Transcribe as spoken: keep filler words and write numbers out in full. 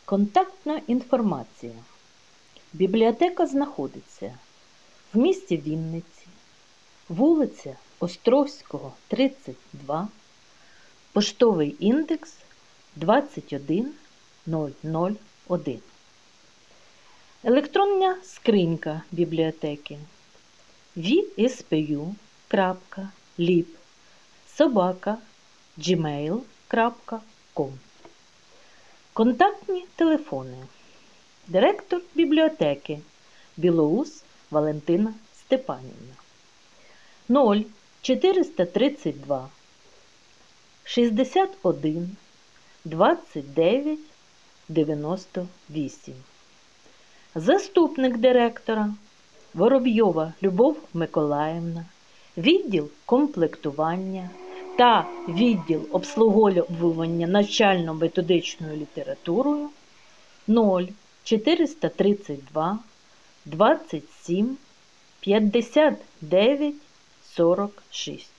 Контактна інформація. Бібліотека знаходиться в місті Вінниці, вулиця Островського, тридцять два, поштовий індекс двадцять один нуль нуль один. Електронна скринька бібліотеки ві ес пі ю крапка ліб собака джімейл крапка ком. Контактні телефони. Директор бібліотеки Білоус Валентина Степанівна. нуль чотириста тридцять два шістдесят один двадцять дев'ять дев'яносто вісім. Заступник директора Воробйова Любов Миколаївна, відділ комплектування та відділ обслуговування навчально-методичною літературою нуль чотириста тридцять два двадцять сім п'ятдесят дев'ять сорок шість.